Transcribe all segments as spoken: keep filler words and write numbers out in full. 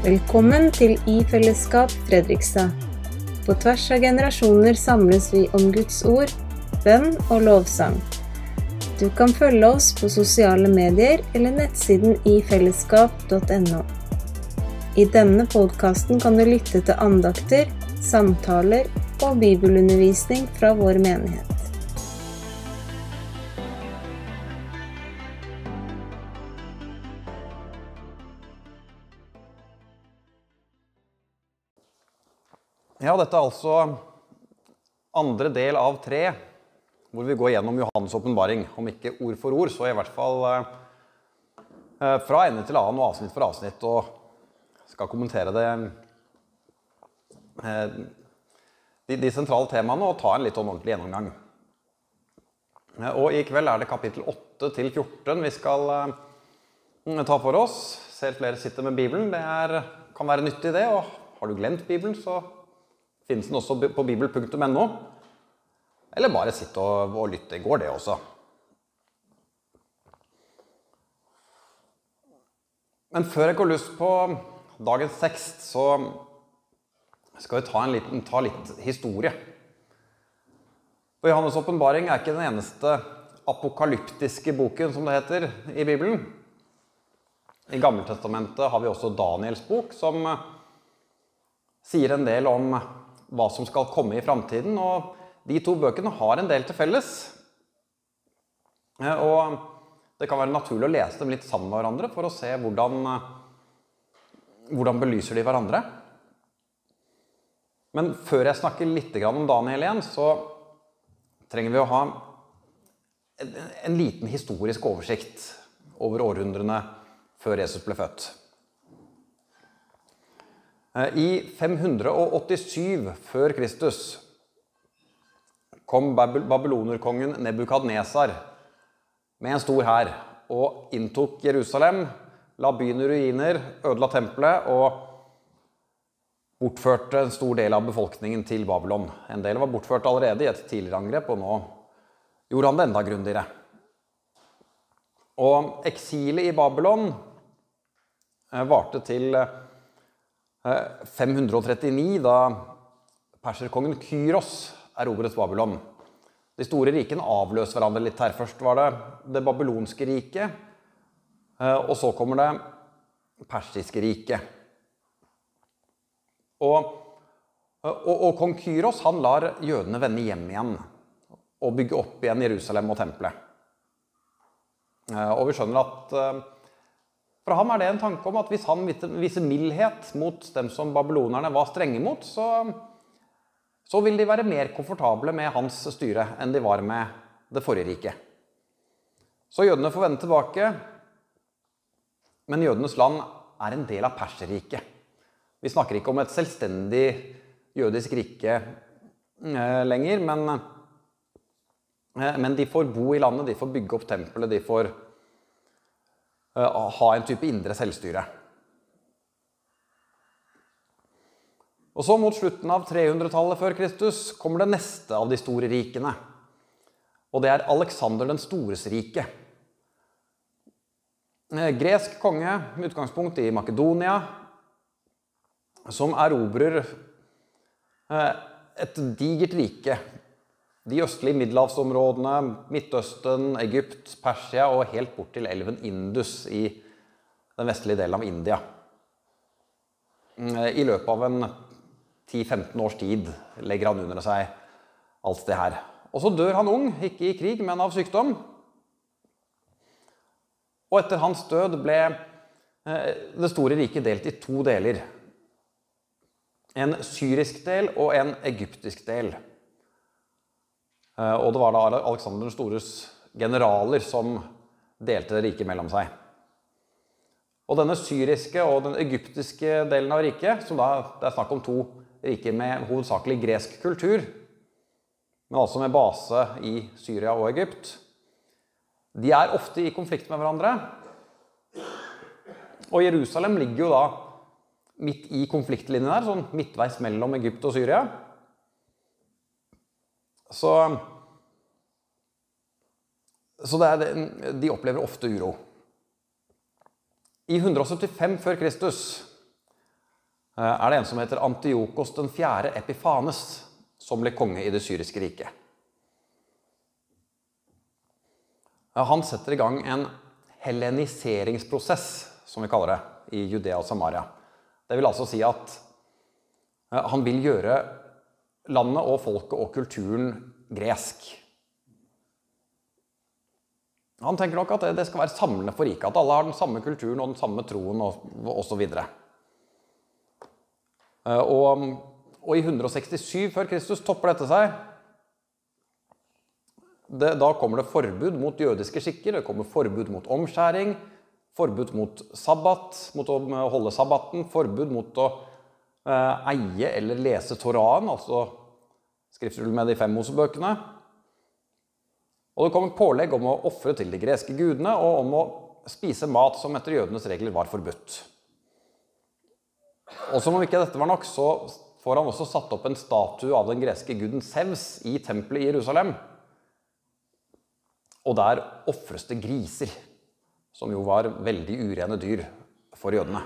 Velkommen til I Fellesskap Fredrikstad. På tvers av generasjoner samles vi om Guds ord, bønn og lovsang. Du kan følge oss på sosiale medier eller nettsiden i fellesskap punktum no. I denne podcasten kan du lytte til andakter, samtaler og bibelundervisning fra vår menighet. Ja, dette er altså andre del av tre, hvor vi går gjennom Johannes åpenbaring. Om ikke ord for ord, så i hvert fall eh, fra ende til annen og avsnitt for avsnitt, og skal kommentere det, eh, de, de sentrale temaene, og ta en litt ordentlig gjennomgang. Eh, og i kveld er det kapittel åtte til fjorten vi skal eh, ta for oss. Ser flere sitter med Bibelen, det er, kan være nyttig det, og har du glemt Bibelen, så finnes den også på bibel punktum no, eller bare sitte og, og lytte, går det også. Men før jeg går lyst på dagens tekst, så skal vi ta, en liten, ta litt historie. For Johannes åpenbaring er ikke den eneste apokalyptiske boken, som det heter i Bibelen. I Gammeltestamentet har vi også Daniels bok, som sier en del om hva som skal komme i fremtiden, og de to bøkene har en del til felles. Og det kan være naturlig å lese dem litt sammen med hverandre for å se hvordan, hvordan belyser de hverandre. Men før jeg snakker litt om Daniel igjen, så trenger vi å ha en, en liten historisk oversikt over århundrene før Jesus ble født. I fem hundre åttisju før Kristus kom babylonerkongen Nebukadnesar med en stor hær og inntok Jerusalem, la byen i ruiner, ødela tempelet og bortførte en stor del av befolkningen til Babylon. En del var bortført allerede i et tidligere angrep, og nå gjorde han det enda grundigere. Og eksilet i Babylon varte til fem hundre trettini, da perserkongen Kyros erobret Babylon. De store rikene avløser hverandre litt her. Først var det det babylonske riket, og så kommer det persiske riket. Og, og, og kong Kyros, han lar jødene vende hjem igjen, og bygge opp igjen Jerusalem og tempelet. Og vi skjønner at for ham er det en tanke om at hvis han viser mildhet mot dem som babylonerne var strenge mot, så, så vil de være mer komfortable med hans styre enn de var med det forrige riket. Så jødene får vende tilbake, men jødenes land er en del av Perserriket. Vi snakker ikke om et selvstendig jødisk rike eh, lenger, men, eh, men de får bo i landet, de får bygge opp tempelet, de får ha en type indre selvstyre. Og så mot slutten av trehundretallet før Kristus kommer det neste av de store rikene. Og det er Alexander den Stores rike. Gresk konge med utgangspunkt i Makedonia, som erobrer et digert rike. De østlige middelhavsområdene, Midtøsten, Egypt, Persia og helt bort til elven Indus i den vestlige delen av India. I løpet av en ti til femten års tid legger han under seg alt det her. Og så dør han ung, ikke i krig, men av sykdom. Og etter hans død ble det store riket delt i to deler. En syrisk del og en egyptisk del. Og det var da Alexander den Stores generaler som delte riket mellom seg. Og denne syriske og den egyptiske delen av riket, som da det er snakk om to riker med hovedsakelig gresk kultur, men altså med base i Syria og Egypt, de er ofte i konflikt med hverandre. Og Jerusalem ligger jo da midt i konfliktlinjen der, sånn midtveis mellom Egypt og Syria. Så, så det er, de opplever ofte uro. I hundre syttifem før Kristus er det en som heter Antiochos den fjerde Epiphanes, som ble konge i det syriske riket. Han setter i gang en helleniseringsprosess, som vi kaller det, i Judea og Samaria. Det vil altså si at han vil gjøre landet og folket og kulturen gresk. Han tenker nok at det skal være samlende for riket, at alle har den samme kulturen og den samme troen og, og så videre. Og, og i hundre og sekstisju før Kristus topper dette seg. Det, da kommer det forbud mot jødiske skikker, det kommer forbud mot omskjæring, forbud mot sabbat, mot å holde sabbaten, forbud mot å eh, eie eller lese Toraen, altså skriftrullen med de fem Mosebøkene. Og det kommer pålegg om å offre til de greske gudene, og om å spise mat som etter jødenes regler var forbudt. Og som om ikke dette var nok, så får han også satt opp en statue av den greske guden Zeus i tempelet i Jerusalem. Og der offres det griser, som jo var veldig urene dyr for jødene.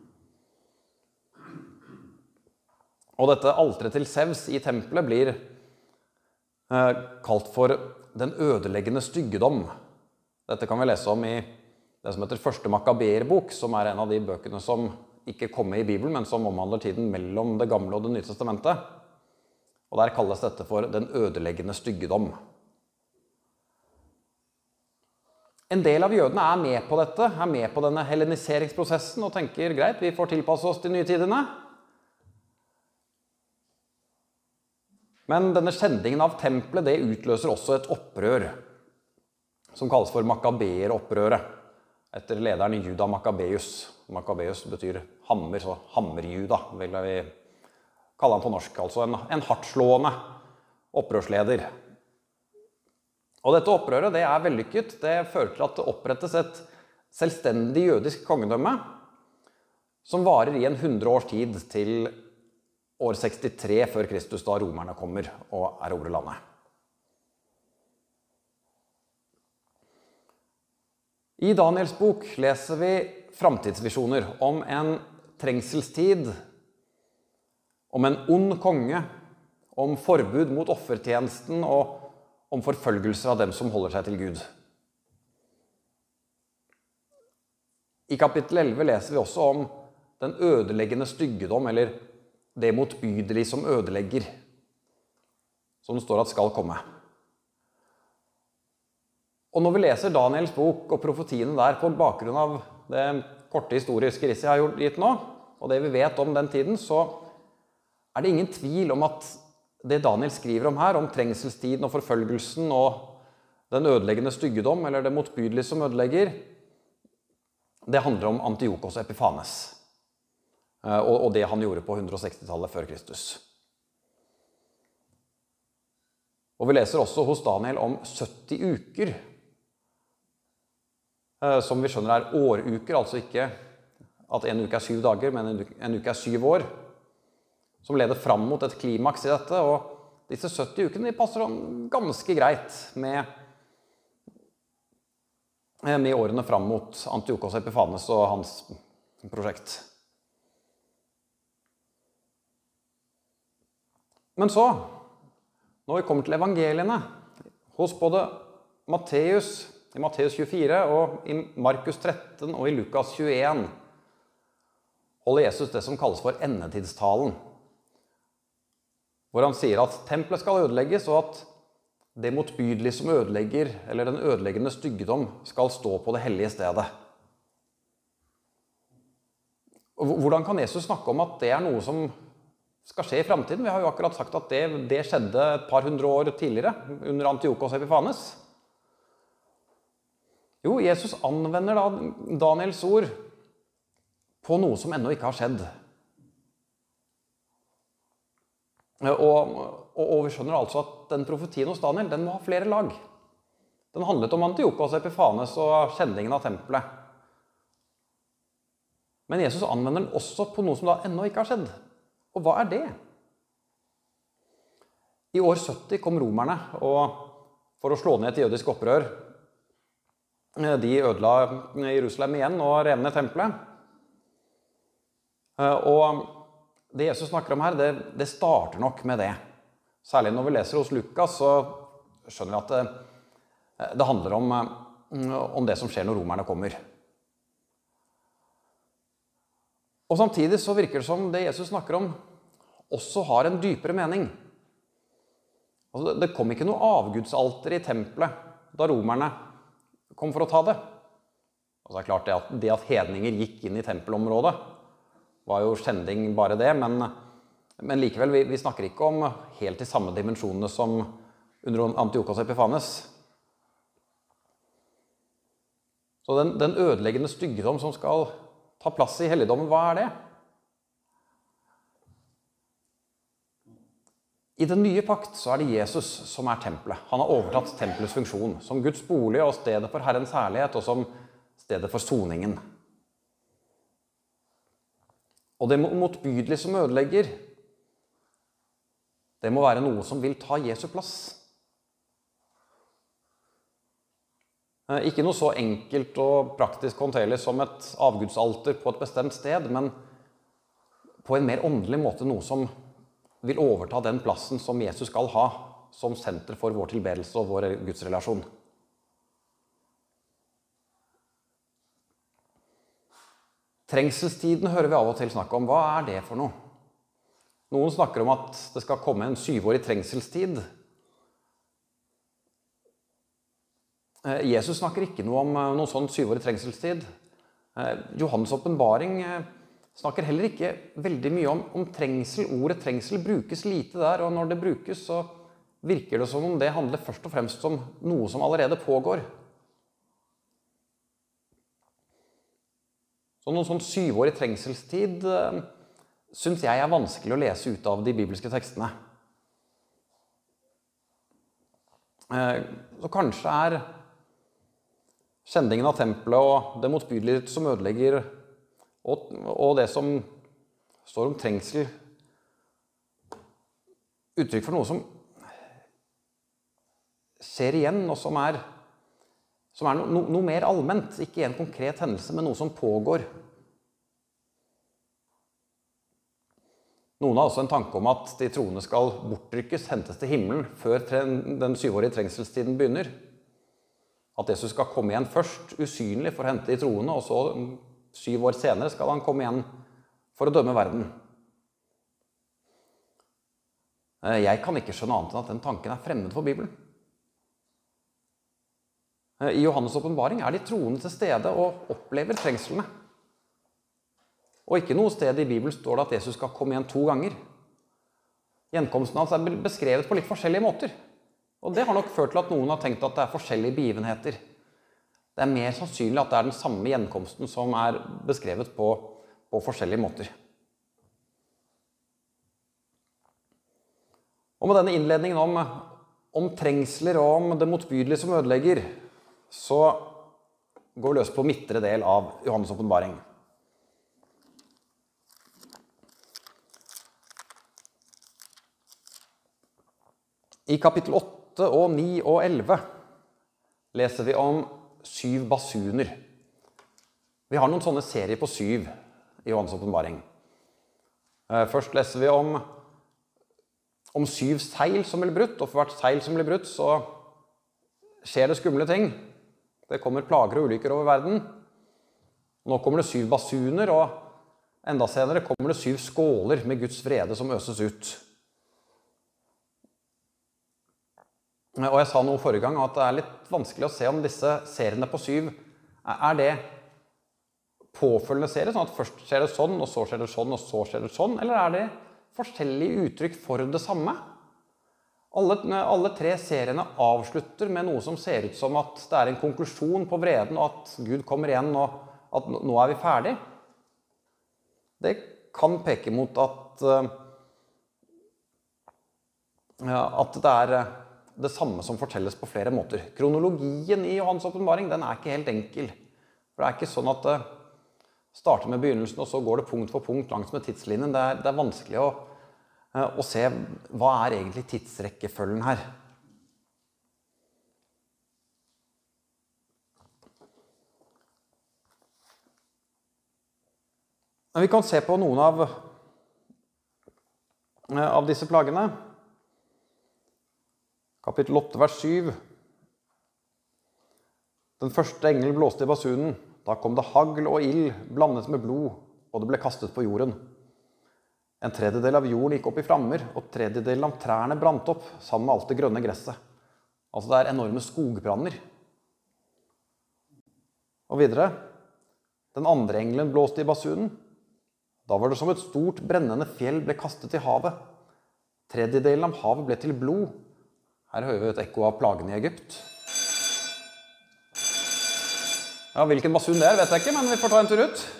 Og dette alteret til Zeus i tempelet blir eh, kalt for den ødeleggende styggedom. Dette kan vi lese om i det som heter Første Makabeerbok, som er en av de bøkene som ikke kommer i Bibelen, men som omhandler tiden mellom det gamle og det nye testamentet. Og der kalles dette for den ødeleggende styggedom. En del av jødene er med på dette, er med på denne helleniseringsprosessen og tenker, greit, vi får tilpasse oss de nye tidene. Men denne skjendingen av tempelet, det utløser også et opprør, som kalles for Makabeer-opprøret, etter lederen Juda Maccabeus. Maccabeus betyr hammer, så hammerjuda vil vi kalle han på norsk, altså en, en hardtslående opprørsleder. Og dette opprøret det er vellykket, det fører til at det opprettes et selvstendig jødisk kongedømme, som varer i en hundre års tid til år sekstitre før Kristus, da romerne kommer og erobrer landet. I Daniels bok leser vi framtidsvisjoner om en trengselstid, om en ond konge, om forbud mot offertjenesten og om forfølgelser av dem som holder seg til Gud. I kapittel elleve leser vi også om den ødeleggende styggedom, eller det motbydelig som ødelegger, som det står at skal komme. Og når vi leser Daniels bok og profetiene der på bakgrunn av det korte historiske risset jeg har gitt nå, og det vi vet om den tiden, så er det ingen tvil om at det Daniel skriver om her, om trengselstiden og forfølgelsen og den ødeleggende styggedom, eller det motbydelige som ødelegger, det handler om Antiochos Epiphanes, og det han gjorde på hundre og seksti-tallet før Kristus. Og vi leser også hos Daniel om sytti uker, som vi skjønner er åruker, altså ikke at en uke er syv dager, men en uke er syv år, som leder fram mot et klimaks i dette, og disse sytti ukene de passer ganske greit med, med årene fram mot Antiochos Epiphanes og hans prosjekt. Men så, når vi kommer til evangeliene, hos både Matteus, i Matteus tjuefire, og i Markus tretten og i Lukas tjueen, holder Jesus det som kalles for endetidstalen, hvor han sier at tempelet skal ødelegges, og at det motbydelige som ødelegger, eller den ødeleggende styggedom, skal stå på det hellige stedet. Hvordan kan Jesus snakke om at det er noe som skal skje i fremtiden? Vi har jo akkurat sagt at det, det skjedde et par hundre år tidligere, under Antiochos Epiphanes. Jo, Jesus anvender da Daniels ord på noe som ennå ikke har skjedd. Og, og, og vi skjønner altså at den profetien hos Daniel, den må ha flere lag. Den handlet om Antiochos Epiphanes og skjendingen av tempelet. Men Jesus anvender den også på noe som da ennå ikke har skjedd. Og hva er det? I år sytti kom romerne og for å slå ned et jødisk opprør. De ødela Jerusalem igjen og rev ned tempelet. Og det Jesus snakker om her, det, det starter nok med det. Særlig når vi leser hos Lukas, så skjønner vi at det, det handler om, om det som skjer når romerne kommer. Og samtidig så virker det som det Jesus snakker om også har en dypere mening. Altså, det kom ikke noe avgudsalter i tempelet da romerne kom for å ta det. Altså, det er klart det at, det at hedninger gikk inn i tempelområdet var jo skjending bare det, men, men likevel, vi, vi snakker ikke om helt de samme dimensjonene som under Antiochos Epiphanes. Så den, den ødeleggende styggedom som skal ta plass i helligdommen, hva er det? I den nye pakt så er det Jesus som er tempelet. Han har overtatt tempelets funksjon som Guds bolig og stedet for Herrens herlighet og som stedet for soningen. Og det motbydelige som ødelegger, det må være noe som vil ta Jesu plass. Ikke noe så enkelt og praktisk håndterlig som et avgudsalter på et bestemt sted, men på en mer åndelig måte noe som vil overta den plassen som Jesus skal ha som senter for vår tilbedelse og vår gudsrelasjon. Trengselstiden hører vi av og til snakke om. Hva er det for noe? Noen snakker om at det skal komme en syvårig trengselstid. Jesus snakker ikke noe om noen sånn syvårig trengselstid. Johannes åpenbaring snakker heller ikke veldig mye om, om trengsel. Ordet trengsel brukes lite der, og når det brukes så virker det som om det handler først og fremst om noe som allerede pågår. Så noen sånn syvårig trengselstid eh, synes jeg er vanskelig å lese ut av de bibelske tekstene. Eh, så kanskje er skjendingen av tempelet og det motbydelige som ødelegger, og, og det som står om trengsel, uttrykk for noe som skjer igjen, og som er som er no, noe mer allment, ikke en konkret hendelse, men noe som pågår. Noen har også en tanke om at de troende skal bortrykkes, hentes til himmelen, før den syvårige trengselstiden begynner. At Jesus skal komme igjen først, usynlig for å hente de troende, og så syv år senere skal han komme igjen for å dømme verden. Jeg kan ikke skjønne annet enn at den tanken er fremmed for Bibelen. I Johannes åpenbaring er de troende til stede og opplever trengslene. Og ikke noe sted i Bibelen står det at Jesus skal komme igjen to ganger. Gjenkomsten hans er beskrevet på litt forskjellige måter. Og det har nok ført til at noen har tenkt at det er forskjellige begivenheter. Det er mer sannsynlig at det er den samme gjenkomsten som er beskrevet på, på forskjellige måter. Og med denne innledningen om, om trengsler og om det motbydelige som ødelegger, så går vi løs på midtre del av Johannes åpenbaring. I kapittel åtte og ni og elleve leser vi om syv basuner. Vi har noen sånne serier på syv i Johannes åpenbaring. Først leser vi om, om syv seil som blir brutt, og for hvert seil som blir brutt så skjer det skumle ting. Det kommer plager og ulykker over verden. Nå kommer det syv basuner, og enda senere kommer det syv skåler med Guds vrede som øses ut. Og jeg sa noe forrige gang at det er litt vanskelig å se om disse seriene på syv, er det påfølgende serier, sånn at først skjer det sånn, og så skjer det sånn, og så skjer det sånn, eller er det forskjellige uttrykk for det samme? Alle, alle tre seriene avslutter med noe som ser ut som at det er en konklusjon på vreden, og at Gud kommer igjen, og at nå er vi ferdig. Det kan peke mot at, at det er det samme som fortelles på flere måter. Kronologien i Johannes åpenbaring, den er ikke helt enkel. For det er ikke sånn at det starter med begynnelsen, og så går det punkt for punkt langs med tidslinjen. Det er, det er vanskelig å og se hva er egentlig tidsrekkefølgen her. Men vi kan se på noen av av disse plagene. Kapittel åtte, vers syv. Den første engel blåste i basunen. Da kom det hagl og ild blandet med blod, og det ble kastet på jorden. En tredjedel av jorden gikk opp i flammer, og tredjedelen av trærne brant opp, sammen med alt det grønne gresset. Altså det er enorme skogbranner. Og videre, den andre engelen blåste i basunen. Da var det som et stort brennende fjell ble kastet i havet. Tredjedelen av havet ble til blod. Her hører vi et ekko av plagen i Egypt. Ja, hvilken basun det er, vet jeg ikke, men vi får ta en tur ut.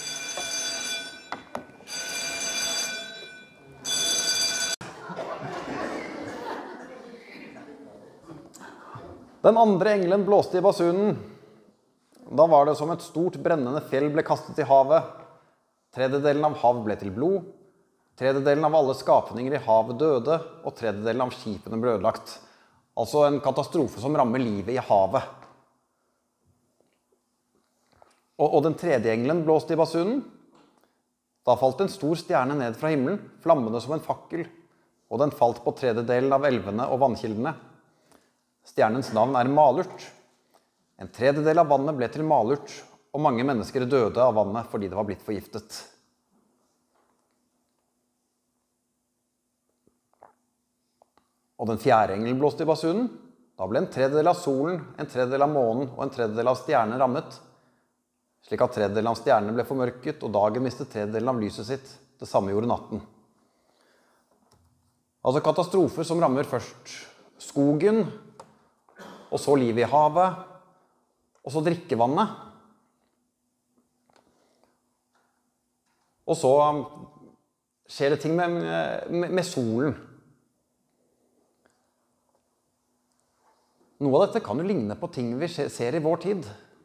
Den andre engelen blåste i basunen. Da var det som et stort brennende fjell ble kastet i havet. Tredjedelen av havet ble til blod. Tredjedelen av alle skapninger i havet døde, og tredjedelen av skipene ble ødelagt. Altså en katastrofe som rammer livet i havet. Og, og den tredje engelen blåste i basunen. Da falt en stor stjerne ned fra himmelen, flammende som en fakkel, og den falt på tredjedelen av elvene og vannkildene. Stjernens navn er malurt. En tredjedel av vannet ble til malurt, og mange mennesker døde av vannet fordi det var blitt forgiftet. Og den fjerde engelen blåste i basunen. Da ble en tredjedel av solen, en tredjedel av månen og en tredjedel av stjernen rammet, slik at tredjedelen av stjernene ble formørket, og dagen mistet tredjedelen av lyset sitt. Det samme gjorde natten. Altså katastrofer som rammer først skogen, og så livet i havet, og så drikkevannet. Og så skjer det ting med, med, med solen. Noe av dette kan jo ligne på ting vi ser i vår tid.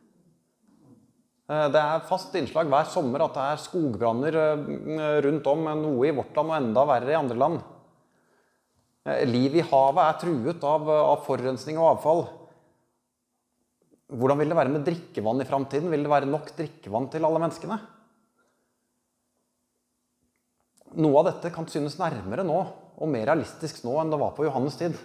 Det er fast innslag hver sommer at det er skogbranner rundt om, noe i vårt land og enda verre i andre land. Livet i havet er truet av, av forurensning og avfall. Hvordan vil det være med drikkevann i fremtiden? Vil det være nok drikkevann til alle menneskene? Noe av dette kan synes nærmere nå, og mer realistisk nå enn det var på Johannes tid.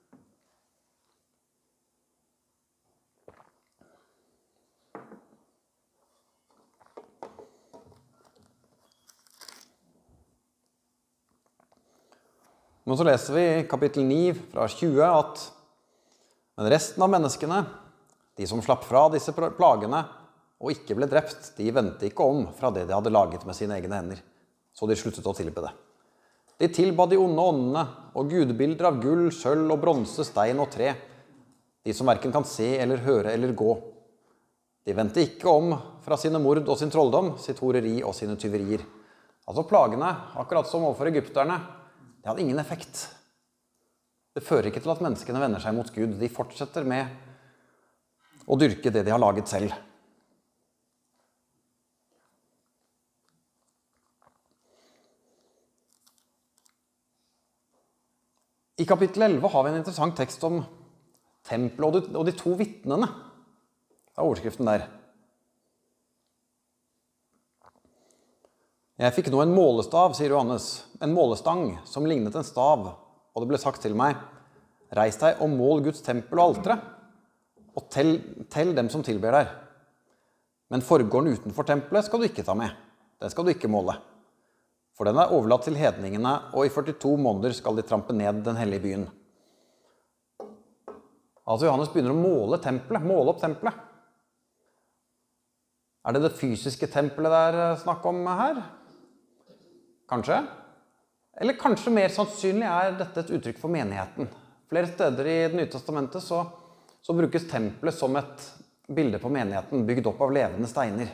Men så leser vi i kapittel ni fra tjue at men resten av menneskene, de som slapp fra disse plagene og ikke ble drept, de ventet ikke om fra det de hadde laget med sine egne hender, så de sluttet å tilbe det. De tilba de onde åndene og gudebilder av gull, sølv og bronse, stein og tre, de som hverken kan se eller høre eller gå. De ventet ikke om fra sine mord og sin trolldom, sitt horeri og sine tyverier. Altså plagene, akkurat som overfor egypterne, det hadde ingen effekt. Det fører ikke til at menneskene vender seg mot Gud. De fortsetter med å dyrke det de har laget selv. I kapittel elleve har vi en interessant tekst om tempelet og de to vittnene. Det er overskriften der. Jeg fikk nå en målestav, sier Johannes, en målestang som lignet en stav, og det ble sagt til meg, reis deg og mål Guds tempel og altere, og tell, tell dem som tilber der. Men forgården utenfor tempelet skal du ikke ta med, den skal du ikke måle. For den er overlatt til hedningene, og i førtito måneder skal de trampe ned den hellige byen. Altså Johannes begynner å måle tempelet, måle opp tempelet. Er det det fysiske tempelet det er snakk om her? Kanskje? Eller kanskje mer sannsynlig er dette et uttrykk for menigheten. Flere steder i Det nye testamentet så, så brukes tempelet som et bilde på menigheten, bygd opp av levende steiner.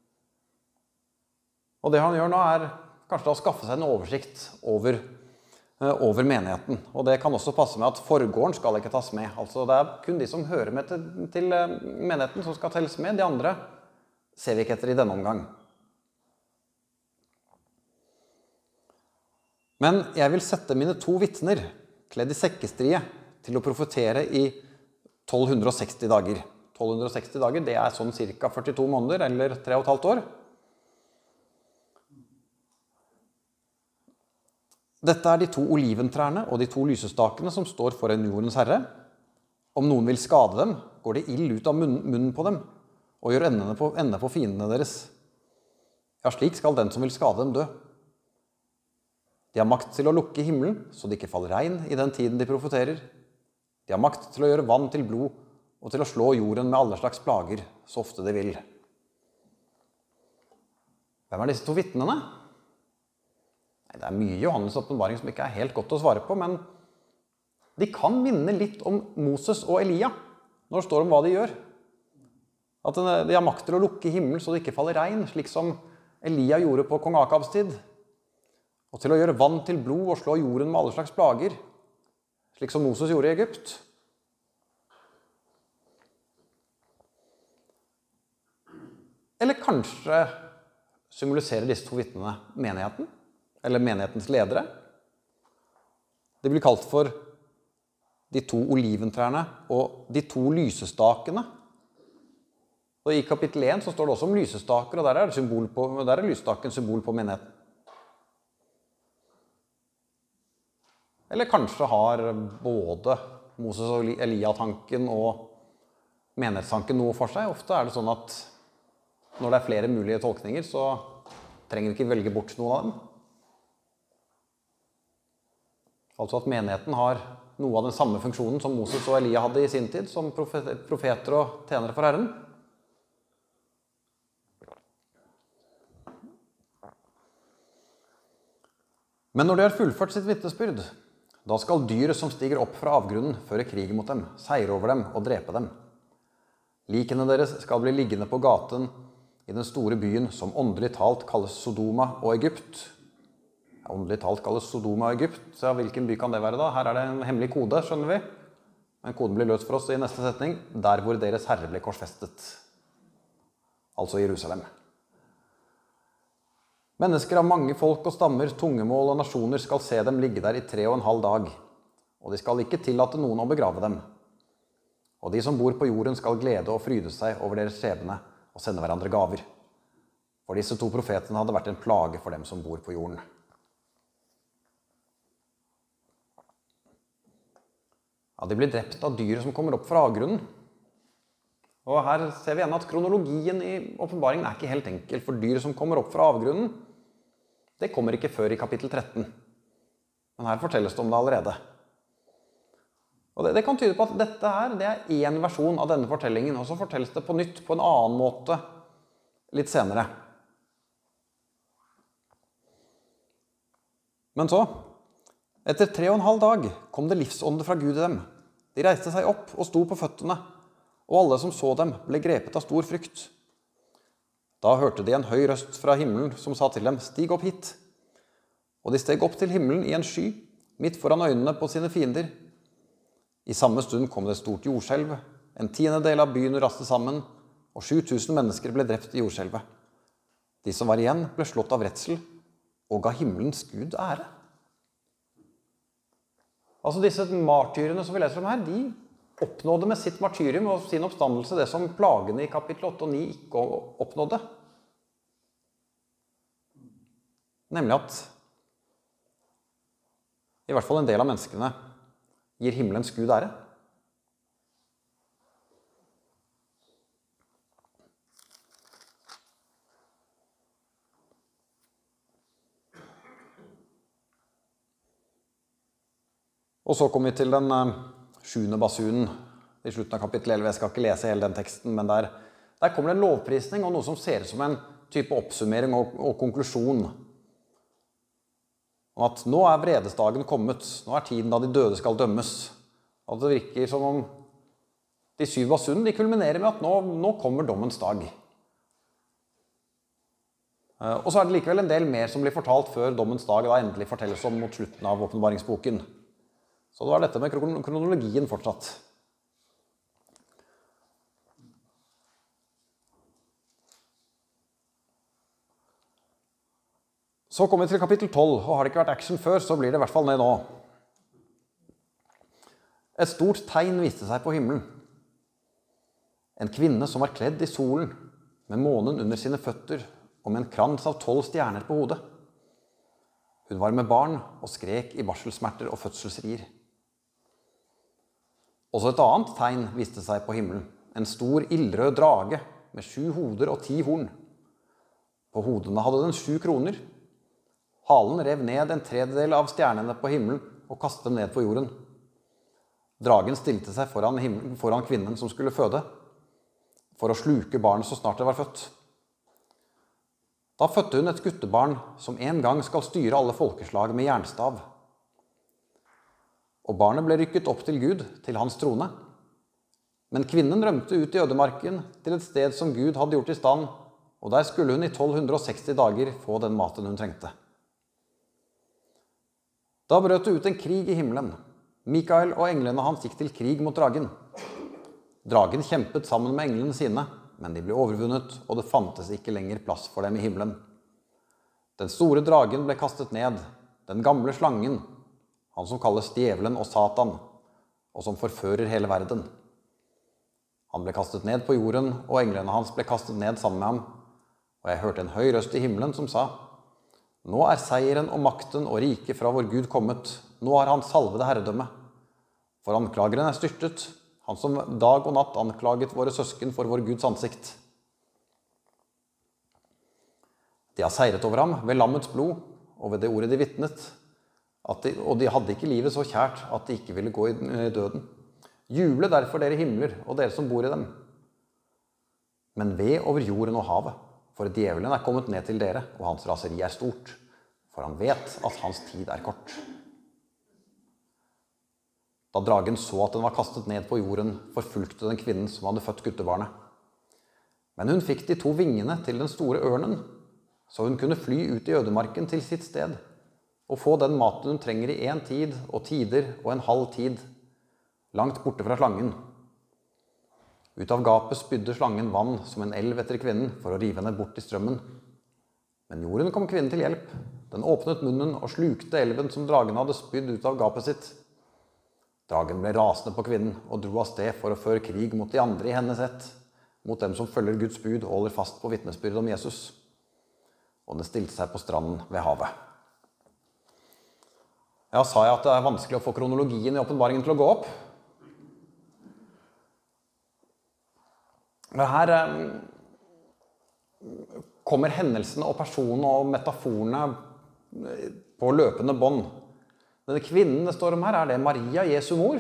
Og det han gjør nå er kanskje da å skaffe seg en oversikt over, over menigheten. Og det kan også passe med at forgården skal ikke tas med. Altså det er kun de som hører med til, til menigheten som skal telles med, de andre ser vi ikke etter i denne omgang. Men jeg vil sette mine to vittner, kledd i sekkestrie, til å profetere i tolv seksti dager. tolv seksti dager, det er sånn cirka førtito måneder, eller tre og et halvt år. Dette er de to oliventrærne og de to lysestakene som står foran jordens herre. Om noen vil skade dem, går det ild ut av munnen, munnen på dem, og gjør endene på, ende på fiendene deres. Ja, slik skal den som vil skade dem dø. De har makt til å lukke himmelen, så det ikke faller regn i den tiden de profeterer. De har makt til å gjøre vann til blod, og til å slå jorden med alle slags plager, så ofte de vil. Hvem er disse to vitnene? Nei, det er mye Johannes' åpenbaring som ikke er helt godt å svare på, men de kan minne litt om Moses og Elia, når det står om hva de gjør. At de har makt til å lukke himmelen, så det ikke faller regn, slik som Elia gjorde på kong Akabs tid. Og til å gjøre vann til blod og slå jorden med alle slags plager, slik som Moses gjorde i Egypt. Eller kanskje symboliserer disse to vitnene menigheten, eller menighetens ledere. Det blir kalt for de to oliventrærne og de to lysestakene. Og i kapittel én så står det også om lysestaker, og der er, symbol på, der er lysestaken symbol på menigheten. Eller kanskje har både Moses og Elia-tanken og menighetstanken noe for seg. Ofte er det sånn at når det er flere mulige tolkninger, så trenger vi ikke velge bort noen av dem. Altså at menigheten har noe av den samme funksjonen som Moses og Elia hadde i sin tid, som profeter og tjenere for Herren. Men når de har fullført sitt vitnesbyrd, da skal dyret som stiger opp fra avgrunnen føre krig mot dem, seire over dem og drepe dem. Likene deres skal bli liggende på gaten i den store byen som åndelig talt kalles Sodoma og Egypt. Ja, åndelig talt kalles Sodoma og Egypt, så hvilken by kan det være da? Her er det en hemmelig kode, skjønner vi. Men koden blir løst for oss i neste setning, der hvor deres herre ble korsfestet. Altså Jerusalem. Mennesker av mange folk og stammer, tungemål og nasjoner skal se dem ligge der i tre og en halv dag, og de skal ikke tillate noen å begrave dem. Og de som bor på jorden skal glede og fryde seg over deres skjebne og sende hverandre gaver. For disse to profetene hadde vært en plage for dem som bor på jorden. Ja, de blir drept av dyret som kommer opp fra avgrunnen. Og her ser vi igjen at kronologien i åpenbaringen er ikke helt enkel, for dyret som kommer opp fra avgrunnen, det kommer ikke før i kapittel tretten. Men her fortelles det om det allerede. Og det, det kan tyde på at dette her, det er en versjon av denne fortellingen, og så fortelles det på nytt på en annen måte litt senere. Men så, etter tre og en halv dag, kom det livsånde fra Gud i dem. De reiste seg opp og sto på føttene, og alle som så dem ble grepet av stor frykt. Da hørte de en høy røst fra himmelen som sa til dem, «Stig opp hit!» Og de steg opp til himmelen i en sky, midt foran øynene på sine fiender. I samme stund kom det et stort jordskjelv, en tiende del av byen raste sammen, og sju tusen mennesker ble drept i jordskjelvet. De som var igjen ble slått av redsel, og ga himmelens Gud ære. Altså disse martyrene som vi leser om her, de oppnådde med sitt martyrium og sin oppstandelse det som plagene i kapittel åtte og ni ikke oppnådde. Nemlig at i hvert fall en del av menneskene gir himmelens Gud ære. Og så kommer vi til den sjuende basunen i slutten av kapittel elleve. Jeg skal ikke lese hele den teksten, men der, der kommer det en lovprisning og noe som ser ut som en type oppsummering og, og konklusjon. Om at nå er vredesdagen kommet, nå er tiden da de døde skal dømmes. At det virker som om de syv basunene, de kulminerer med at nå, nå kommer dommens dag. Og så er det likevel en del mer som blir fortalt før dommens dag da endelig fortelles om mot slutten av åpenbaringsboken. Så det var dette med kronologien fortsatt. Så kommer vi til kapittel tolv, og har det ikke vært action før, så blir det i hvert fall ned nå. Et stort tegn viste seg på himmelen. En kvinne som var kledd i solen, med månen under sine føtter, og med en krans av tolv stjerner på hodet. Hun var med barn og skrek i barselsmerter og fødselsrier. Også et annet tegn viste seg på himmelen. En stor ildrød drage med sju hoder og ti horn. På hodene hadde den sju kroner. Halen rev ned en tredjedel av stjernene på himmelen og kastet dem ned på jorden. Dragen stilte seg foran, himmelen, foran kvinnen som skulle føde, for å sluke barnet så snart det var født. Da fødte hun et guttebarn som en gang skal styre alle folkeslag med jernstav. Og barnet ble rykket opp til Gud, til hans trone. Men kvinnen rømte ut i ødemarken til et sted som Gud hadde gjort i stand, og der skulle hun i tolv seksti dager få den maten hun trengte. Da brøt det ut en krig i himmelen. Mikael og englene hans gikk til krig mot dragen. Dragen kjempet sammen med englene sine, men de ble overvunnet, og det fantes ikke lenger plass for dem i himmelen. Den store dragen ble kastet ned, den gamle slangen, han som kalles djevelen og Satan, og som forfører hele verden. Han ble kastet ned på jorden, og englene hans ble kastet ned sammen med ham. Og jeg hørte en høy røst i himmelen som sa: Nå er seieren og makten og riket fra vår Gud kommet. Nå har han salvede herredømme. For anklageren er styrtet, han som dag og natt anklaget våre søsken for vår Guds ansikt. De har seiret over ham ved lammets blod, og ved det ordet de vittnet, at de, og de hadde ikke livet så kjært at de ikke ville gå i døden. Juble derfor dere himler, og dere som bor i dem. Men ved over jorden og havet, for djevelen er kommet ned til dere, og hans raseri er stort, for han vet at hans tid er kort. Da dragen så at den var kastet ned på jorden, forfulgte den kvinnen som hadde født guttebarnet. Men hun fikk de to vingene til den store ørnen, så hun kunne fly ut i ødemarken til sitt sted, og få den maten hun trenger i en tid og tider og en halv tid, langt borte fra slangen. Ut av gapet spydde slangen vann som en elv etter kvinnen for å rive henne bort i strømmen. Men jorden kom kvinnen til hjelp. Den åpnet munnen og slukte elven som dragen hadde spydd ut av gapet sitt. Dragen ble rasende på kvinnen og dro av sted for å føre krig mot de andre i hennes ett, mot dem som følger Guds bud og holder fast på vitnesbyrdet om Jesus. Og den stilte seg på stranden ved havet. Ja, sa jeg at det er vanskelig å få kronologien i åpenbaringen til å gå opp? Men her eh, kommer hendelsene og personene og metaforene på løpende bånd. Denne kvinnen det står om her, er det Maria, Jesu mor?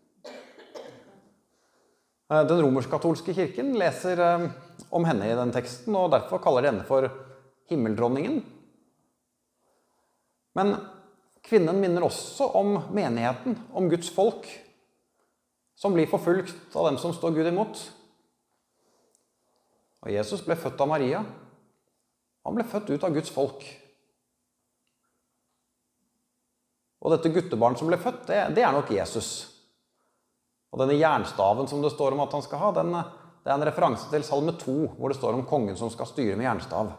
Den romersk-katolske kirken leser eh, om henne i den teksten, og derfor kaller de henne for himmeldronningen. Men kvinnen minner også om menigheten, om Guds folk, som blir forfulgt av dem som står Gud imot. Og Jesus ble født av Maria. Han ble født ut av Guds folk. Og dette guttebarn som ble født, det, det er nok Jesus. Og denne jernstaven som det står om at han skal ha, den, det er en referanse til Salme to, hvor det står om kongen som skal styre med jernstav.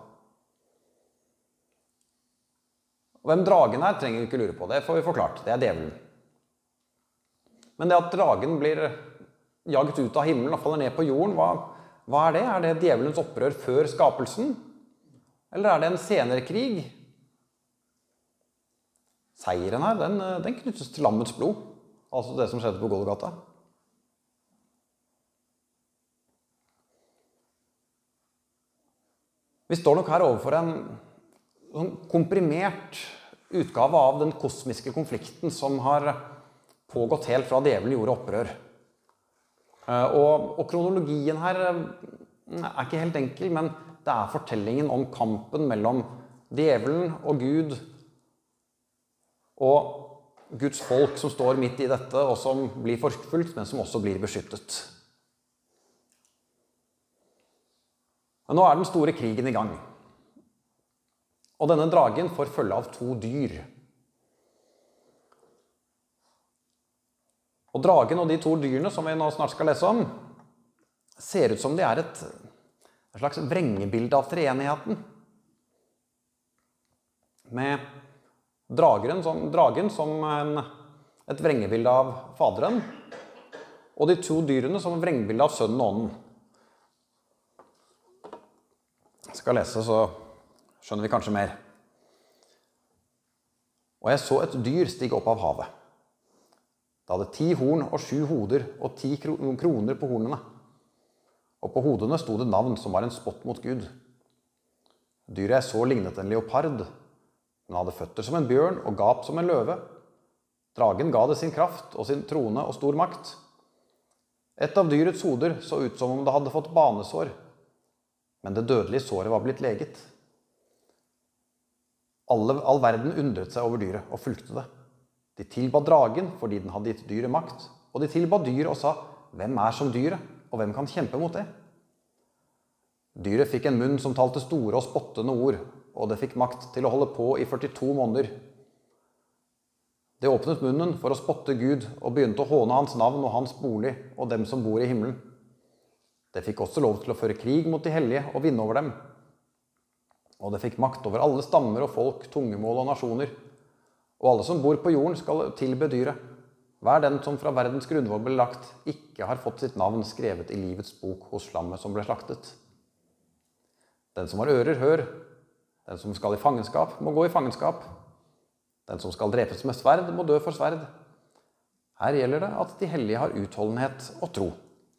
Og hvem dragen er, trenger vi ikke lure på. Det får vi forklart. Det er djevelen. Men det at dragen blir jaget ut av himmelen og faller ned på jorden, hva, hva er det? Er det djevelens opprør før skapelsen? Eller er det en senere krig? Seieren her, den, den knyttes til lammets blod, altså det som skjedde på Golgata. Vi står nok her overfor en, en komprimert utgave av den kosmiske konflikten som har pågått helt fra djevelen gjorde opprør. Og, og kronologien her er ikke helt enkel, men det er fortellingen om kampen mellom djevelen og Gud, og Guds folk som står midt i dette, og som blir forfulgt, men som også blir beskyttet. Men nå er den store krigen i gang. Og denne dragen får følge av to dyr. Og dragen og de to dyrene, som vi nå snart skal lese om, ser ut som de er et, et slags vrengebilde av treenigheten. Med Drageren som, dragen som en, et vrengebilde av faderen, og de to dyrene som et vrengebilde av sønnen og ånden. Jeg skal lese, så skjønner vi kanskje mer. Og jeg så et dyr stige opp av havet. Det hadde ti horn og sju hoder og ti kroner på hornene. Og på hodene sto det navn som var en spott mot Gud. Dyret jeg så lignet en leopard. Den hadde føtter som en bjørn og gap som en løve. Dragen ga det sin kraft og sin trone og stor makt. Et av dyrets hoder så ut som om det hadde fått banesår, men det dødelige såret var blitt leget. Alle, all verden undret seg over dyret og fulgte det. De tilba dragen fordi den hadde gitt dyret makt, og de tilba dyret og sa, hvem er som dyret, og hvem kan kjempe mot det? Dyret fikk en munn som talte store og spottende ord, og det fikk makt til å holde på i førtito måneder. Det åpnet munnen for å spotte Gud og begynte å håne hans navn og hans bolig og dem som bor i himmelen. Det fikk også lov til å føre krig mot de hellige og vinne over dem. Og det fikk makt over alle stammer og folk, tungemål og nasjoner. Og alle som bor på jorden skal tilbe dyret. Hver den som fra verdens grunnvoll ble lagt, ikke har fått sitt navn skrevet i livets bok hos lammet som ble slaktet. Den som har ører, hør. Den som skal i fangenskap, må gå i fangenskap. Den som skal drepes med sverd, må dø for sverd. Her gjelder det at de hellige har utholdenhet og tro.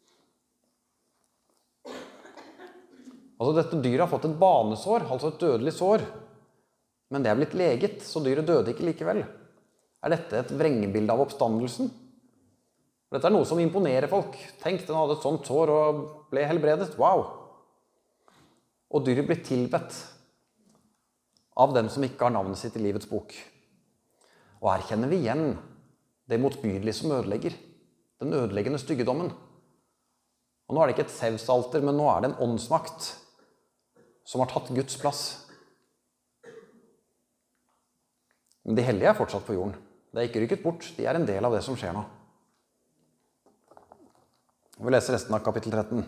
Altså, dette dyret har fått et banesår, altså et dødelig sår. Men det er blitt leget, så dyret døde ikke likevel. Er dette et vrengebilde av oppstandelsen? Dette er noe som imponerer folk. Tenk, den hadde et sånt sår og ble helbredet. Wow! Og dyret blir tilbedt av dem som ikke har navnet sitt i livets bok. Og her kjenner vi igjen det motbydelige som ødelegger, den ødeleggende styggedommen. Og nå er det ikke et Zeus-alter, men nå er det en åndsmakt som har tatt Guds plass. Men de hellige er fortsatt på jorden. Det er ikke rykket bort, de er en del av det som skjer nå. Vi leser resten av kapittel tretten.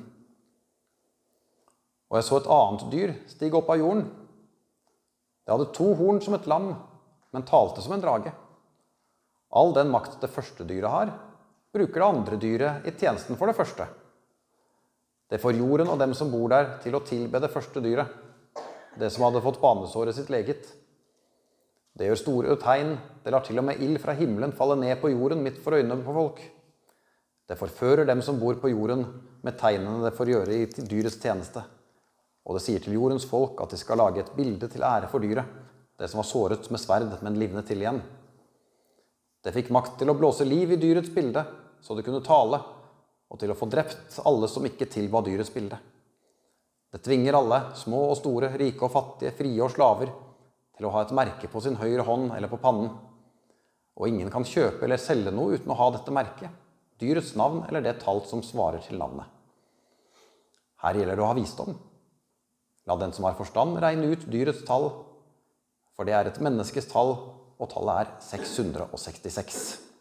Og jeg så et annet dyr stige opp av jorden. Det hadde to horn som et lam, men talte som en drage. All den makt det første dyret har, bruker det andre dyret i tjenesten for det første. Det får jorden og dem som bor der til å tilbe det første dyret, det som hadde fått banesåret sitt leget. Det gjør store tegn, det lar til og med ild fra himmelen falle ned på jorden midt for øynene på folk. Det forfører dem som bor på jorden med tegnene det får gjøre i dyrets tjeneste. Og det sier til jordens folk at de skal lage et bilde til ære for dyret, det som var såret med sverd, men livnet til igjen. Det fikk makt til å blåse liv i dyrets bilde, så det kunne tale, og til å få drept alle som ikke tilba dyrets bilde. Det tvinger alle, små og store, rike og fattige, frie og slaver, til å ha et merke på sin høyre hånd eller på pannen. Og ingen kan kjøpe eller selge noe uten å ha dette merket, dyrets navn eller det tall som svarer til navnet. Her gjelder det å ha visdom. La den som har forstand regne ut dyrets tall, for det er et menneskes tall, og tallet er seks hundre og sekstiseks.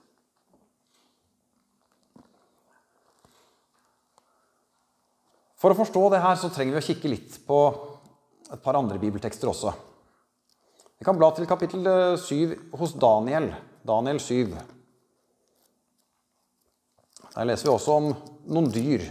For å forstå det her så trenger vi å kikke litt på et par andre bibeltekster også. Vi kan bla til kapittel syv hos Daniel, Daniel syv. Der leser vi også om noen dyr.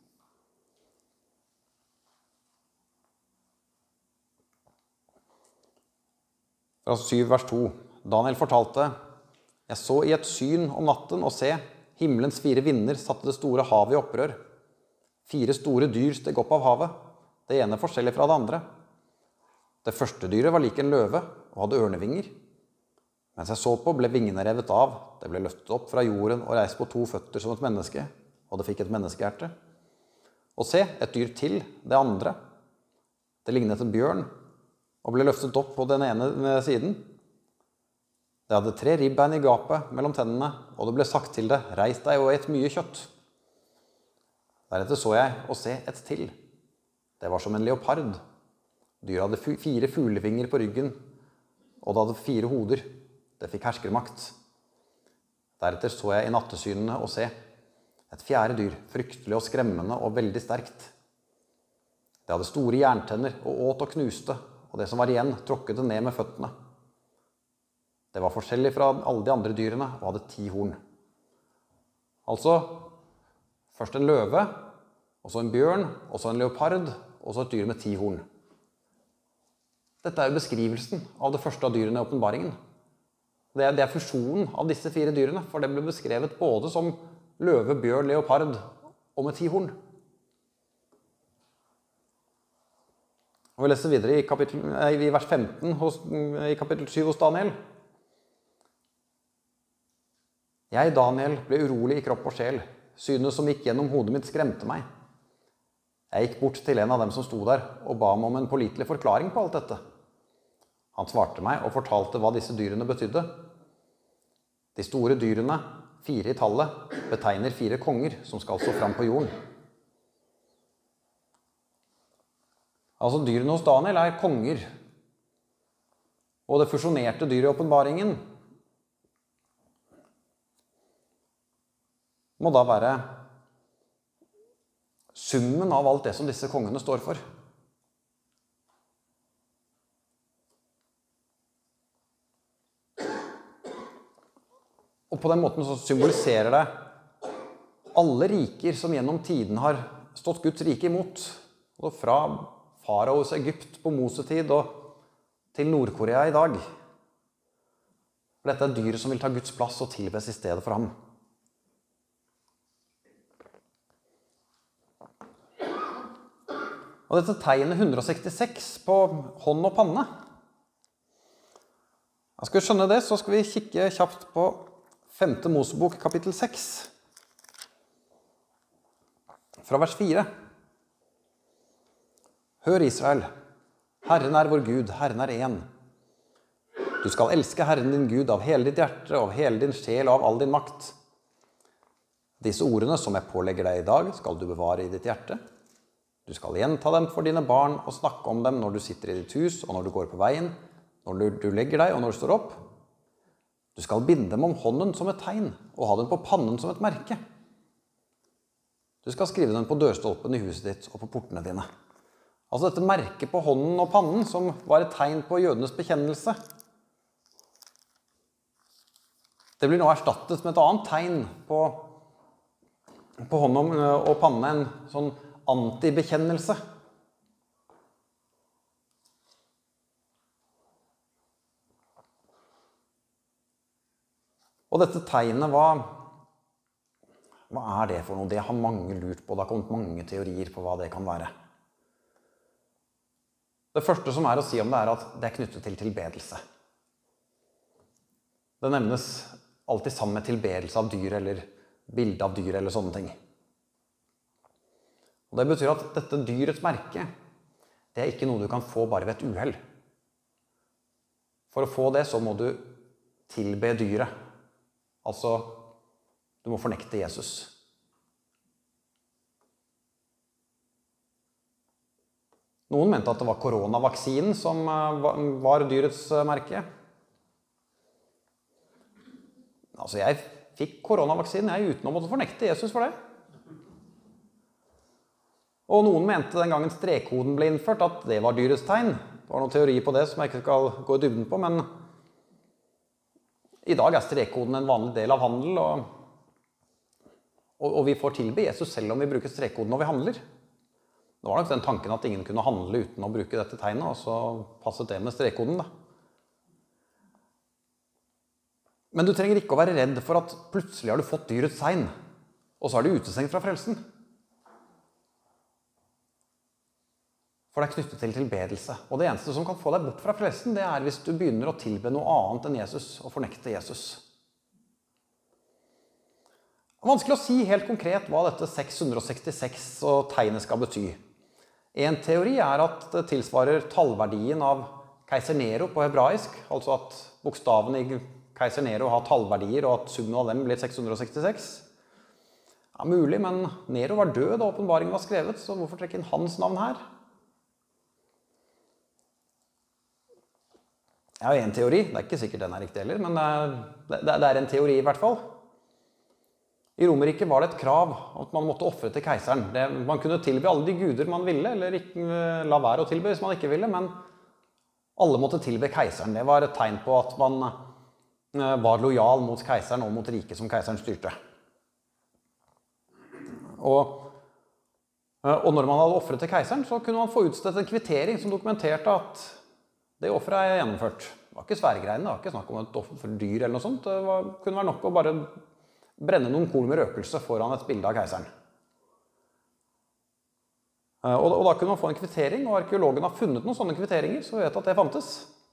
Fra syv vers to. Daniel fortalte, jeg så i et syn om natten og se, himmelens fire vinder satte det store havet i opprør. Fire store dyr steg opp av havet, det ene forskjellig fra det andre. Det første dyret var lik en løve og hadde ørnevinger. Mens jeg så på ble vingene revet av, det ble løftet opp fra jorden og reist på to føtter som et menneske, og det fikk et menneskehjerte. Og se, et dyr til, det andre. Det lignet en bjørn, og ble løftet opp på den ene siden. Det hadde tre ribbein i gapet mellom tennene, og det ble sagt til det, reis deg og et mye kjøtt. Deretter så jeg og se et til. Det var som en leopard. Dyret hadde fire fuglevinger på ryggen, og det hadde fire hoder. Det fikk herskermakt. Deretter så jeg i nattesynene og se et fjerde dyr, fryktelig og skremmende og veldig sterkt. Det hadde store jerntenner og åt og knuste, og det som var igjen tråkket det ned med føttene. Det var forskjellig fra alle de andre dyrene og hadde ti horn. Altså, først en løve, og så en bjørn, og så en leopard, og så et dyr med ti horn. Dette er jo beskrivelsen av det første av dyrene i åpenbaringen. Det er, det er fusjonen av disse fire dyrene, for det ble beskrevet både som løve, bjørn, leopard og med ti horn. Og vi leser videre i, kapittel, i vers femten hos, i kapittel syv hos Daniel. Jeg, Daniel, ble urolig i kropp og sjel. Synet som gikk gjennom hodet mitt skremte meg. Jeg gikk bort til en av dem som sto der og ba meg om en pålitelig forklaring på alt dette. Han svarte meg og fortalte hva disse dyrene betydde. De store dyrene, fire i tallet, betegner fire konger som skal stå fram på jorden. Altså dyrene hos Daniel er konger. Og det fusjonerte dyret i åpenbaringen må da være summen av alt det som disse kongene står for. Og på den måten så symboliserer det alle riker som gjennom tiden har stått Guds rike imot. Og fra Faraos Egypt på Mosetid og til Nord-Korea i dag. For dette er dyr som vil ta Guds plass og tilbes i stedet for ham. Og dette tegnet hundre og sekstiseks på hånd og panne. Da skal vi skjønne det, så skal vi kikke kjapt på femte Mosebok kapittel seks. Fra vers fire. Hør Israel, Herren er vår Gud, Herren er en. Du skal elske Herren din Gud av hele ditt hjerte, av hele din sjel og av all din makt. Disse ordene som jeg pålegger deg i dag, skal du bevare i ditt hjerte. Du skal gjenta dem for dine barn og snakke om dem når du sitter i ditt hus og når du går på veien, når du, du legger deg og når du står opp. Du skal binde dem om hånden som et tegn og ha dem på pannen som et merke. Du skal skrive dem på dørstolpen i huset ditt og på portene dine. Altså dette merket på hånden og pannen som var et tegn på jødenes bekjennelse. Det blir nå erstattet med et annet tegn på, på hånden og pannen, en sånn antibekjennelse. Og dette tegnet, hva, hva er det for noe? Det har mange lurt på, det har kommet mange teorier på hva det kan være. Det første som er å si om det er at det er knyttet til tilbedelse. Det nevnes alltid sammen med tilbedelse av dyr eller bilde av dyr eller sånne ting. Og det betyr at dette dyrets merke, det er ikke noe du kan få bare ved et uheld. For å få det så må du tilbe dyret. Altså, du må fornekte Jesus. Noen mente at det var koronavaksinen som var dyrets merke. Altså, jeg fikk koronavaksinen, jeg uten å måtte fornekte Jesus for det. Og noen mente den gangen strekkoden ble innført at det var dyrets tegn. Det var noen teori på det som jeg ikke skal gå i dybden på, men i dag er strekkoden en vanlig del av handel, og, og, og vi får tilbe Jesus selv om vi bruker strekkoden når vi handler. Det var nok den tanken at ingen kunne handle uten å bruke dette tegnet, og så passet det med strekkoden da. Men du trenger ikke å være redd for at plutselig har du fått dyrets tegn, og så er du utestengt fra frelsen. For det er knyttet til tilbedelse. Og det eneste som kan få deg bort fra frelsen, det er hvis du begynner å tilbe noe annet enn Jesus og fornekte Jesus. Det er vanskelig å si helt konkret hva dette seks hundre og sekstiseks og tegnet skal bety. En teori er at det tilsvarer tallverdien av keiser Nero på hebraisk, altså at bokstavene i keiser Nero har tallverdier og at summen av dem blir seks hundre og sekstiseks. Ja, mulig, men Nero var død da åpenbaringen var skrevet, så hvorfor trekke inn hans navn her? Jeg har en teori, det er ikke sikkert den er riktig heller, men det er, det er en teori i hvert fall. I Romerriket var det et krav at man måtte offre til keiseren. Det, man kunne tilbe alle de guder man ville, eller ikke, la være å tilbe hvis man ikke ville, men alle måtte tilbe keiseren. Det var et tegn på at man var lojal mot keiseren og mot riket som keiseren styrte. Og, og når man hadde offret til keiseren, så kunne man få utstedt en kvittering som dokumenterte at det offeret er gjennomført. Det var ikke svære greiene, det var ikke snakk om et offer for dyr eller noe sånt. Det var, kunne være nok å bare brenne noen korn med røkelse foran et bilde av keiseren. Og, og da kunne man få en kvittering, og arkeologen har funnet noen sånne kvitteringer, så vi vet at det fantes.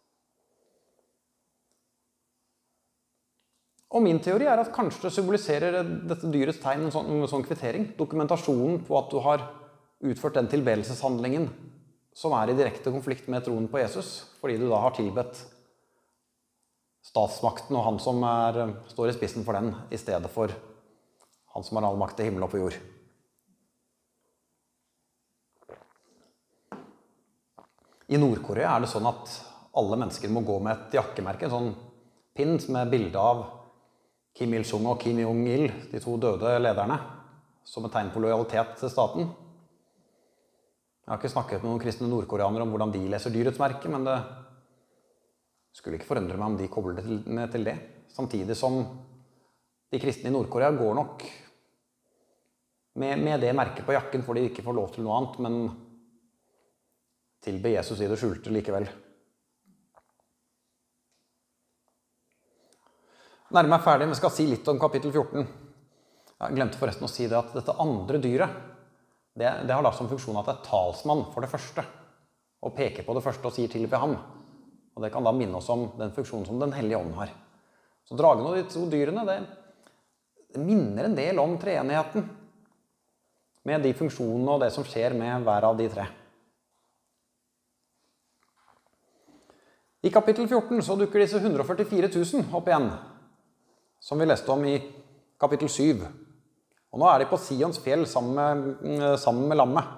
Og min teori er at kanskje det symboliserer dette dyrets tegn, en sånn, en sånn kvittering. Dokumentasjonen på at du har utført den tilbedelseshandlingen som er i direkte konflikt med troen på Jesus, fordi du da har tilbedt statsmakten og han som er, står i spissen for den, i stedet for han som har all makt i himmel og på jord. I Nord-Korea er det sånn at alle mennesker må gå med et jakkemerke, en sånn pinn med bilde av Kim Il-sung og Kim Jong-il, de to døde lederne, som et tegn på lojalitet til staten. Jeg har ikke snakket med noen kristne nordkoreanere om hvordan de leser dyrets merke, men det skulle ikke forundre meg om de kobler det til det. Samtidig som de kristne i Nord-Korea går nok med, med det merket på jakken, fordi de ikke får lov til noe annet, men tilbe Jesus i det skjulte likevel. Nærmere er ferdig, men jeg skal si litt om kapittel fjorten. Jeg glemte forresten å si det at dette andre dyret, det, det har da som funksjon at det er talsmann for det første, og peker på det første og sier tilbe ham. Og det kan da minne oss om den funksjonen som den hellige ånd har. Så dragen og de to dyrene, det, det minner en del om treenigheten, med de funksjonene og det som skjer med hver av de tre. I kapittel fjorten så dukker disse hundre og førtifire tusen opp igjen, som vi leste om i kapittel syv. Og nå er de på Sions fjell sammen med, sammen med lammet.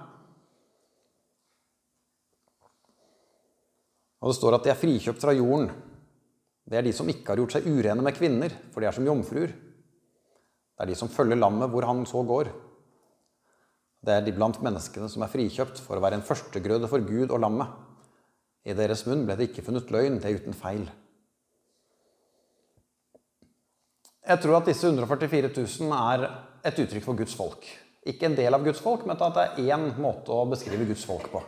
Og det står at de er frikjøpt fra jorden. Det er de som ikke har gjort seg urene med kvinner, for de er som jomfruer. Det er de som følger lammet hvor han så går. Det er de blant menneskene som er frikjøpt for å være en førstegrøde for Gud og lammet. I deres munn ble det ikke funnet løgn, det er uten feil. Jeg tror at disse hundre og førtifire tusen er et uttrykk for Guds folk. Ikke en del av Guds folk, men at det er en måte å beskrive Guds folk på.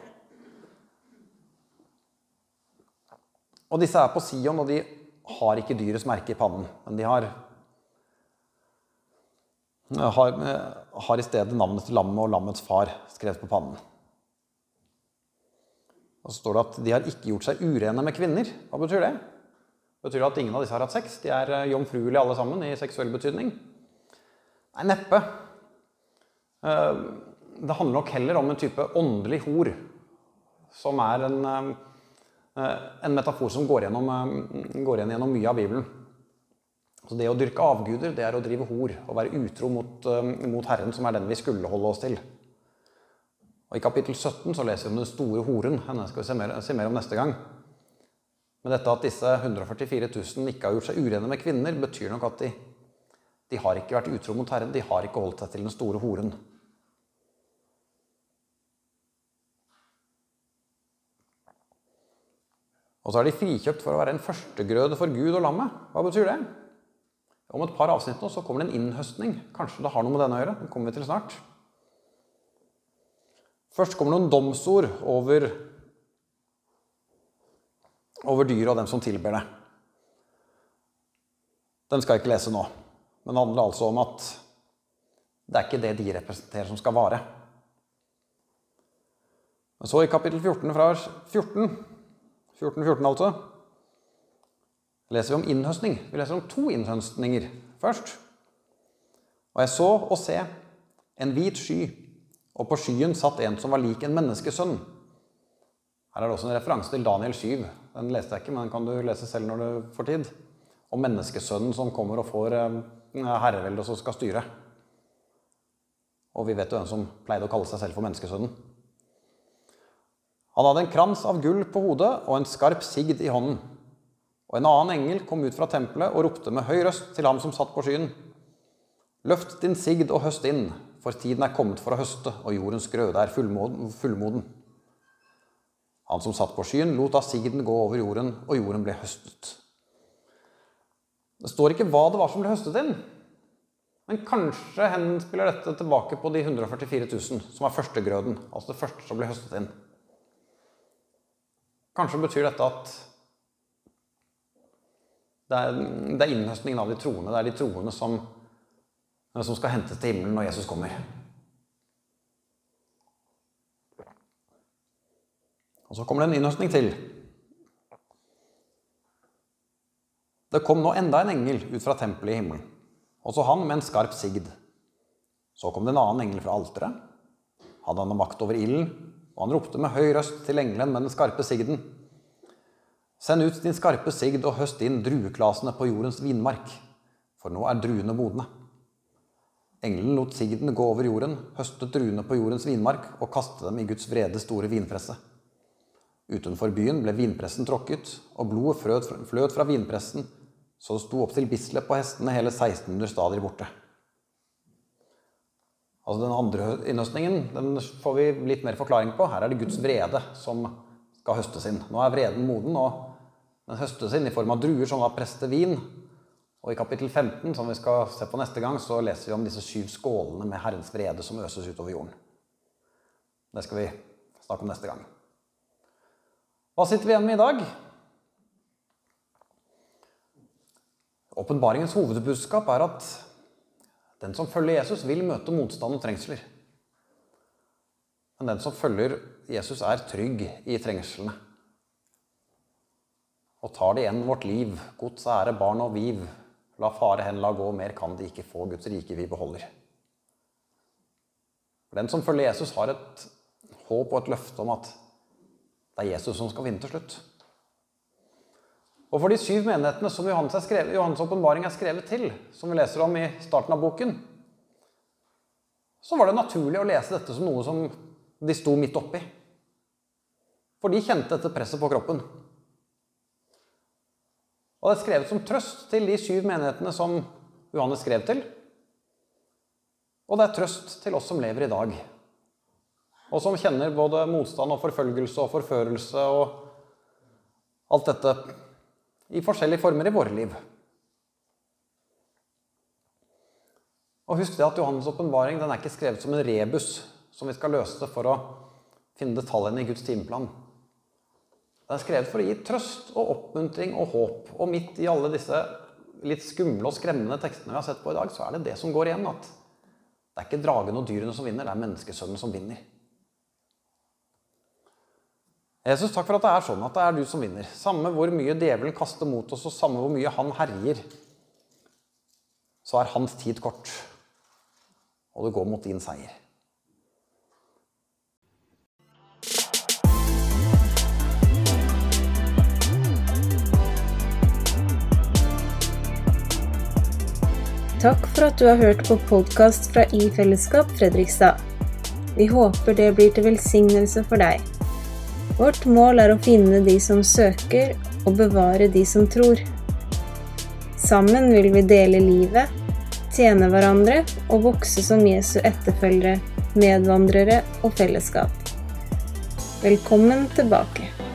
Og disse er på Sion, og de har ikke dyrets merke i pannen, men de har, har, har i stedet navnet til lammet og lammets far skrevet på pannen. Og så står det at de har ikke gjort seg urene med kvinner. Hva betyr det? Betyr det at ingen av disse har hatt sex? De er jomfruelige alle sammen i seksuell betydning? Nei, neppe. Det handler nok heller om en type åndelig hor, som er en, en metafor som går gjennom, går gjennom mye av Bibelen. Så det å dyrke avguder, det er å drive hor, og være utro mot, mot Herren, som er den vi skulle holde oss til. Og i kapittel sytten så leser vi om den store horen, henne skal vi se mer, se mer om neste gang. Men dette at disse hundre og førtifire tusen ikke har gjort seg urene med kvinner, betyr nok at de, de har ikke vært utro mot Herren, de har ikke holdt seg til den store horen. Og så er de frikjøpt for å være en førstegrøde for Gud og lammet. Hva betyr det? Om et par avsnitt nå så kommer det en innhøstning. Kanskje det har noe med denne å gjøre, den kommer vi til snart. Først kommer noen domsord over, over dyr og dem som tilber det. Den skal jeg ikke lese nå, men det handler altså om at det er ikke det de representerer som skal vare. Men så i kapittel fjorten fra fjorten, fjorten fjorten altså, leser vi om innhøstning. Vi leser om to innhøstninger først. Og jeg så og se en hvit sky, og på skyen satt en som var lik en menneskesønn. Her er det også en referanse til Daniel syv. Den leste jeg ikke, men den kan du lese selv når du får tid. Om menneskesønnen som kommer og får herrevelde og så skal styre. Og vi vet jo hvem som pleide å kalle seg selv for menneskesønnen. Han hadde en krans av gull på hodet og en skarp sigd i hånden. Og en annen engel kom ut fra tempelet og ropte med høy røst til ham som satt på skyen. Løft din sigd og høst inn, for tiden er kommet for å høste, og jordens grøde er fullmoden. Han som satt på skyen lot da sigden gå over jorden, og jorden ble høstet. Det står ikke hva det var som ble høstet inn, men kanskje henspiller dette tilbake på de hundre og førtifire tusen, som er førstegrøden, altså det første som ble høstet inn. Kanskje betyr dette at Det er, det er innhøstningen av de troende. Det er de troende som, som skal hentes til himmelen når Jesus kommer. Og så kommer det en innhøstning til. Det kom nå enda en engel ut fra tempelet i himmelen. Også han med en skarp sigd. Så kom det en annen engel fra alteret. Hadde han makt over ilden, og han ropte med høy røst til engelen med den skarpe sigden. Send ut din skarpe sigd og høst inn drueklasene på jordens vinmark, for nå er druene modne. Engelen lot sigden gå over jorden, høstet druene på jordens vinmark og kastet dem i Guds vrede store vinpresse. Utenfor byen ble vinpressen tråkket, og blodet fløt, fløt fra vinpressen, så det sto opp til Bislett på hestene hele seksten hundre stader borte. Altså den andre innhøstningen, den får vi litt mer forklaring på. Her er det Guds vrede som skal høstes inn. Nå er vreden moden, og den høstes inn i form av druer som var presset til vin. Og i kapittel femten, som vi skal se på neste gang, så leser vi om disse syv skålene med Herrens vrede som øses utover jorden. Det skal vi snakke om neste gang. Hva sitter vi igjen med i dag? Åpenbaringens hovedbudskap er at den som følger Jesus vil møte motstand og trengsler. Men den som følger Jesus er trygg i trengslene. Og tar det igjen vårt liv, gods ære, barn og viv, la fare hen, la gå, mer kan de ikke få, Guds rike vi beholder. Den som følger Jesus har et håp og et løfte om at det er Jesus som skal vinne til slutt. Og for de syv menighetene som Johannes, er skrevet, Johannes åpenbaring er skrevet til, som vi leser om i starten av boken, så var det naturlig å lese dette som noe som de sto midt oppi. For de kjente dette presset på kroppen. Og det er skrevet som trøst til de syv menighetene som Johannes skrev til. Og det er trøst til oss som lever i dag. Og som kjenner både motstand og forfølgelse og forførelse og alt dette i forskjellige former i våre liv. Og husk det at Johannes åpenbaring, den er ikke skrevet som en rebus som vi skal løse for å finne detaljene i Guds timeplan. Den er skrevet for å gi trøst og oppmuntring og håp. Og midt i alle disse litt skumle og skremmende tekstene vi har sett på i dag, så er det det som går igjen, at det er ikke dragen og dyrene som vinner, det er menneskesønnen som vinner. Jesus, takk for at det er sånn, at det er du som vinner. Samme hvor mye djevelen kaster mot oss, og samme hvor mye han herjer, så er hans tid kort, og det går mot din seier. Takk for at du har hørt på podcast fra I Fellesskap Fredrikstad. Vi håper det blir til velsignelse for deg. Vårt mål er å finne de som søker, og bevare de som tror. Sammen vil vi dele livet, tjene hverandre og vokse som Jesu etterfølgere, medvandrere og fellesskap. Velkommen tilbake.